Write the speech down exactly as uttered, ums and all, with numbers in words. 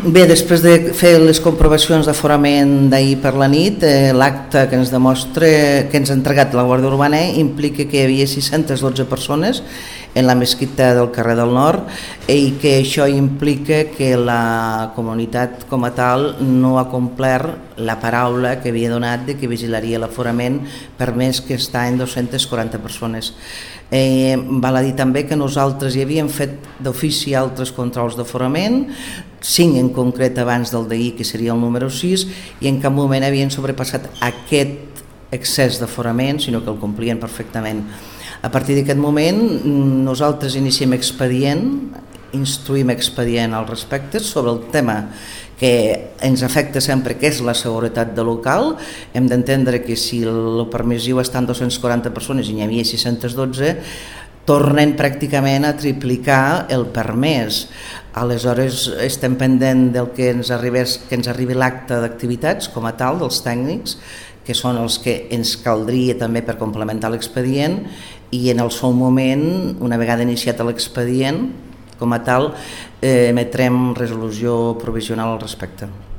Bé, després de fer les comprovacions d'aforament d'ahir per la nit, eh, l'acte que ens demostra, que ens ha entregat la Guàrdia Urbana implica que hi havia sis-centes dotze persones en la mesquita del carrer del Nord i que això implica que la comunitat com a tal no ha complert la paraula que havia donat de que vigilaria l'aforament per més que està en dos-centes quaranta persones. Eh, val a dir també que nosaltres hi havíem fet d'ofici altres controls d'aforament, cinc en concret abans del d'ahir, que seria el número sis, i en cap moment havien sobrepassat aquest excés d'aforament, sinó que el complien perfectament. A partir d'aquest moment nosaltres iniciem expedient, instruïm expedient al respecte sobre el tema que ens afecta sempre, que és la seguretat de local. Hem d'entendre que si el permissiu està en dos-centes quaranta persones i n'hi havia sis-centes dotze, tornen pràcticament a triplicar el permès. Aleshores estem pendent del que ens arribés, que ens arribi l'acte d'activitats com a tal dels tècnics, que són els que ens caldria també per complementar l'expedient, i en el seu moment, una vegada iniciat l'expedient com a tal, eh, emetrem resolució provisional al respecte.